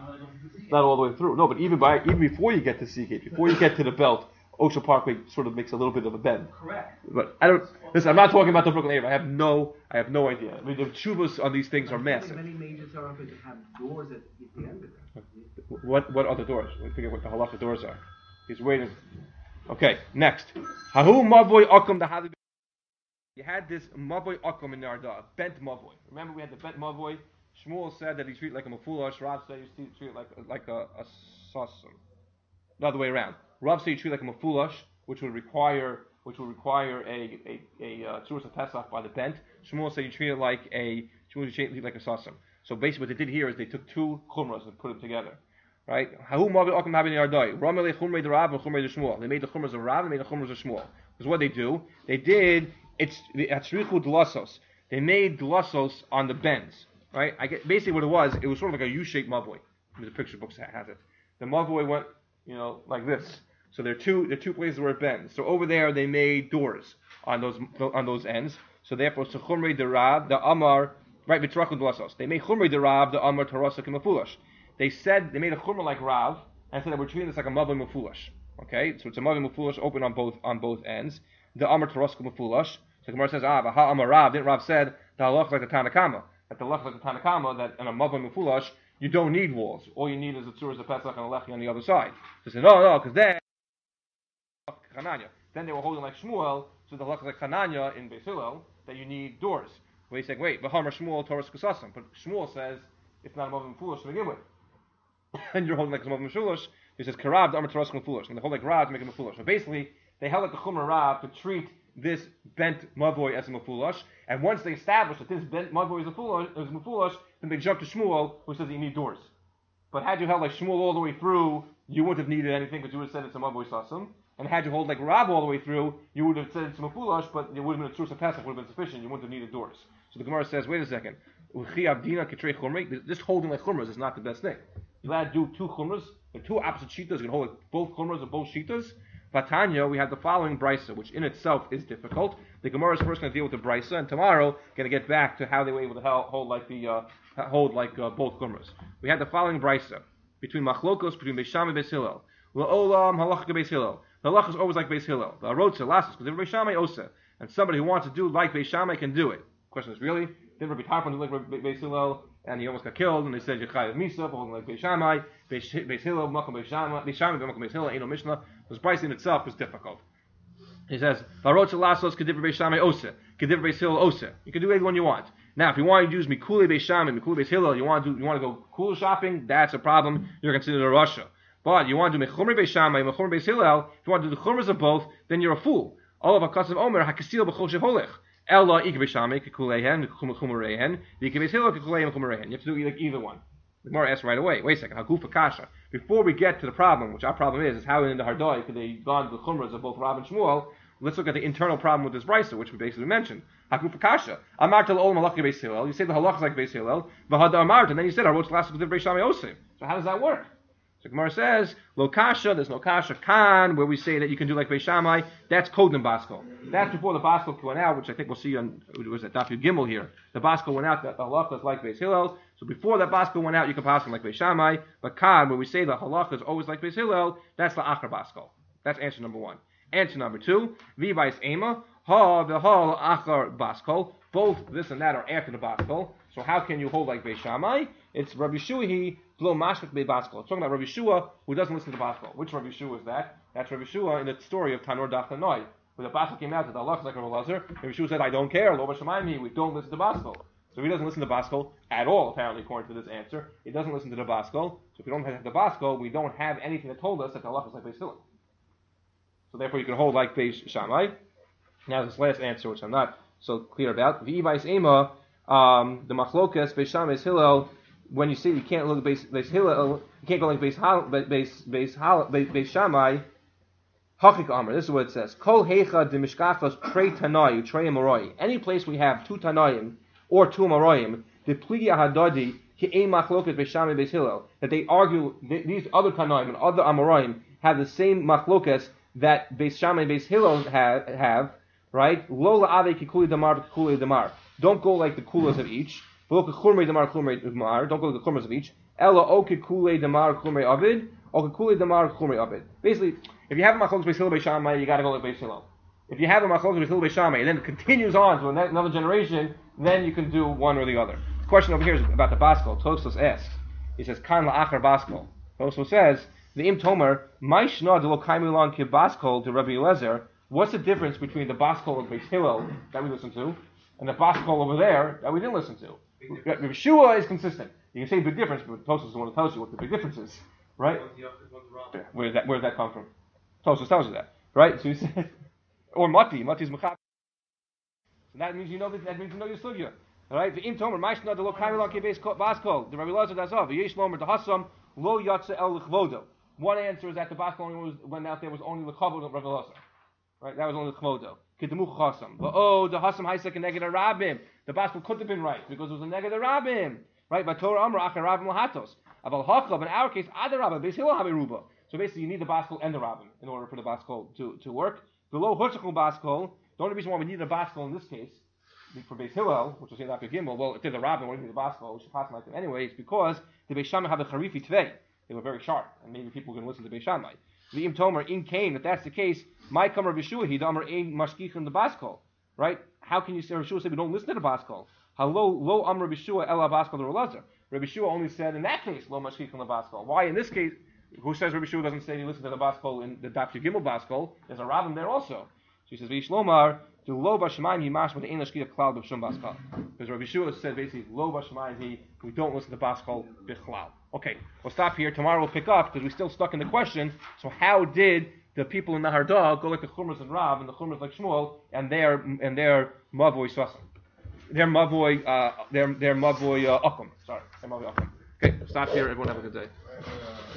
not all the way through. No, but even by even before you get to Seagate, before you get to the belt, Ocean Parkway sort of makes a little bit of a bend. Correct. But I don't. Listen, I'm not talking about the Brooklyn area. I have no. I have no idea. I mean, the tshuvas on these things are massive. Many major thoroughfares have doors at the end of them. What what other doors? We figure what the halacha doors are. He's waiting. Okay, next. Hahu mavoy akum the hadi. You had this mavoy akum in Narda, bent mavoy. Remember we had the bent mavoy. Shmuel said that he treated like a mafulash. Rav said he treated like like a, a sasum. The other way around. Rav said he treated like a mafulash, which would require which would require a a a uh, tzuras of Pesach by the bent. Shmuel said he treated like a Shmuel treated like a sasum. So basically, what they did here is they took two chumras and put them together. Right? Hahu mavoy akum habin yardai. Ramele chumrei Rav and chumrei Shmuel. They made the chumras of Rav and made the chumras of Shmuel. Because what they do, they did it's the atzrichu dlasos. They made dlasos on the bends. Right? I get basically what it was. It was sort of like a U-shaped mavoi. The picture books has it. The mavoi went, you know, like this. So there are two, there are two places where it bends. So over there they made doors on those on those ends. So therefore, so chumrei derab the amar right v'trachu dlasos. They made chumrei derab the amar tarasa k'mafulash. They said they made a chumrah like Rav and said that we're treating this like a mavoi mafulash. Okay, so it's a mavoi mafulash open on both on both ends. The amar tarasa k'mafulash. So Gemara says, ah, but ha amar Rav. Didn't Rav said the halach like the Tanakama? At the left like the Tanakama, that in a mavoi mafulash you don't need walls. All you need is a tzuras of Pesach and a lechi on the other side. So they said, no, no, because then then they were holding like Shmuel, so the halach like Hananya in Beis Hillel that you need doors. Where he's saying, wait, v'hamar Shmuel Torah Kusasim, but Shmuel says it's not a mavoi mafulash to begin with, and you're holding like a mavoi mafulash. He says Karab the Amar Torah mafulash, and they hold like Rav to make a mafulash. So basically, they held like the Chumra Rav to treat this bent mavoi as a mafulash, and once they established that this bent mavoi is a mafulash, is a mafulash, then they jumped to Shmuel, who says that you need doors. But had you held like Shmuel all the way through, you wouldn't have needed anything because you would have said it's a mavoi sasum. And had you hold like Rav all the way through, you would have said it's a mafulash, but it would have been a tzuras of Pesach, would have been sufficient. You wouldn't have needed doors. So the Gemara says, wait a second, this holding like chumras is not the best thing. You had to do two chumras, the two opposite shitas. You can hold like both chumras of both shitas. Vatanya, we have the following brisa, which in itself is difficult. The Gemara is first going to deal with the brisa, and tomorrow going to get back to how they were able to hold like the uh, hold like uh, both chumras. We had the following brisa between machlokos between Beis Shammai and Beis Hillel. La'olam halacha Beis Hillel. The halacha is always like Beis Hillel. The arotza lasses because Beis Shammai osa, and somebody who wants to do like Beis Shammai can do it. The question is really did Rabbi Tarfon do like Beis Hillel? And he almost got killed, and they said Yechayev Misa, holding like Beis Shammai, Beis Hillel, Makom Beis Shammai, Beis Shammai, Makom Beis Hillel, Eino Mishnah. This price in itself was difficult. He says, Varotcha Lasos Kedivra Beis Shammai Ose, Kedivra Beis Hillel Ose. You can do anyone you want. Now, if you want to use Mikule Beis Shammai, Mikule Beis Hillel, you want to do, you want to go cool shopping, that's a problem. You're considered a Russia. But you want to do Mechumri Beis Shammai, Mechumri Beis Hillel, if you want to do the Chumras of both, then you're a fool. All of a Kasav Omer Hakasil B'Chol Shevolech. Ella ik Beis Kekulehen Chumurehen, Dik Beis Hillel Kekulehen Chumurehen. You have to do like either one. The Gemara asks right away. Wait a second. Hagufa Kasha. Before we get to the problem, which our problem is, is how in the Hardoi could they gone to the Chumras of both Rav and Shmuel? Let's look at the internal problem with this brisa, which we basically mentioned. Hagufa Kasha. Amarta l'ol malach Beis Hillel. You say the halach is like Beis Hillel. V'hada Amarta, and then you said Harotz Lasik Beis Shammai Oseh. So how does that work? So Gemara says, Lo Kasha, there's no Kasha. Kan, where we say that you can do like Beis Shammai, that's Kodem Baskol. That's before the Baskol went out, which I think we'll see on, was it Daf Yud Gimel here. The Baskol went out, that the halacha is like Beis Hillel. So before that Baskol went out, you can pass like Beis Shammai. But Kan, where we say the halacha is always like Beis Hillel, that's the Achar Baskol. That's answer number one. Answer number two, Vivais Ema, Ha, the Ha, Achar Baskol. Both this and that are after the Baskol. So how can you hold like Beis Shammai? It's Rabbi Shuhi, Blo Mashlik Be Baskol. It's talking about Rabbi Shua who doesn't listen to the Baskol. Which Rabbi Shua is that? That's Rabbi Shua in the story of Tanur Daftanoi. When the Baskol came out that the Allah is like Rabbi Lazar, Rabbi Shua said, I don't care, Lo Bashamayim, we don't listen to Baskol. So he doesn't listen to Baskol at all, apparently, according to this answer. He doesn't listen to the Baskol. So if we don't have the Baskol, we don't have anything that told us that the Allah is like Beis Hillel. So therefore you can hold like Beis Shammai. Now this last answer, which I'm not so clear about. V'ibais Ema, um, the Machlokas, Beis Shammai, Beis Hillel, when you say you can't look at Beis, Beis Hillel, you can't go like Beis Beis Beis Beis Shammai. Hachik Amr. This is what it says. Kol heicha de mishkachos trei tanayu trei amaroi. Any place we have two tanayim or two amarayim, the pligi hadadi ki ein machlokas Beis Shammai Beis Hillel, that they argue th- these other tanayim and other amarayim have the same machlokas that Beis Shammai Beis Hillel have, have right? Lo la'ave ki kuli damar kuli damar. Don't go like the kulas of each. Don't go like the chumras of each. Ella oke kule damar chumrei avid. Oke kule damar chumrei avid. Basically, if you have a machlokes Beis Hillel Beis Shammai, you got to go like Beis Hillel. If you have a machlokes Beis Hillel Beis Shammai, and then it continues on to another generation, then you can do one or the other. The question over here is about the Baskol. Tosfos asks. He says, "Kan la'achar Baskol." Tosfos says The Im Tomer, Maishna de lo Kaimilan ki Baskol to Rabbi Eliezer. What's the difference between the Baskol of Beis Hillel that we listen to and the Baskol over there that we didn't listen to? Rabbi Shua is consistent. You can say big difference, but Tosfos is the one that tells you what the big difference is, right? Where does that where does that come from? Tosfos tells you that, right? So he says, or Mati, Mati is Mechab. So that means you know that, that means you know your sugya. Alright, the Im Tomer, Maishna de lo Kaimilan ki Baskol, the Rabbi Eliezer Dazov, the Yesh Lomer, the Hassam, Lo Yatsa El L'Chvodo. One answer is that the Baskol only was, went out there was only the Chavod of Rabbi Eliezer. Right, that was only the Chvodo. Kitamuch Hassam. But oh, the Hassam Haisek and Neged Rabim. The Baskol could have been right because it was a Neged Rabim. Right, but Torah Amra Acher Rabim Lahatos. Aval Hachav, in our case, Adar Rabim, Beis Hillel Habiruba. So basically, you need the Baskol and the Rabim in order for the Baskol to, to work. Below Hurchakul Baskol, the only reason why we need a Baskol in this case, for Beis Hillel, which was in Dafka Gimel, well, if they're the Rabim, we need the Baskol, we should pass like them anyway, it's because the Beis Shammai have the Charifi today. They were very sharp, and maybe people can listen to Beis Shammai. The Im Tomer, in Cain, if that's the case, my come Rabbi Shua, he damer ein mashkichin the Baskol, right? How can you say Rabbi Shua said we don't listen to the Baskol? Hello, lo am Rabbi Shua ela Baskol the Elazar. Rabbi Shua only said in that case lo mashkichin the Baskol. Why in this case? Who says Rabbi Shua doesn't say he listens to the Baskol in the Daf Gimel Baskol? There's a Rabbim there also. So he says V'yishlomar to lo b'shemayim yimash with the ein lashkich klal b'shum Baskol. Because Rabbi Shua said basically lo b'shemayim he we don't listen to Baskol b'chlal. Okay, we'll stop here. Tomorrow we'll pick up because we're still stuck in the question. So how did the people in Nahar Dog go like the Chumras and Rav and the Chumras like Shmuel and their and their Mavoi Sasam, their Mavoi uh, their their Mavoi uh, Akum. Sorry, their Mavoi Akum. Okay, stop here. Everyone have a good day.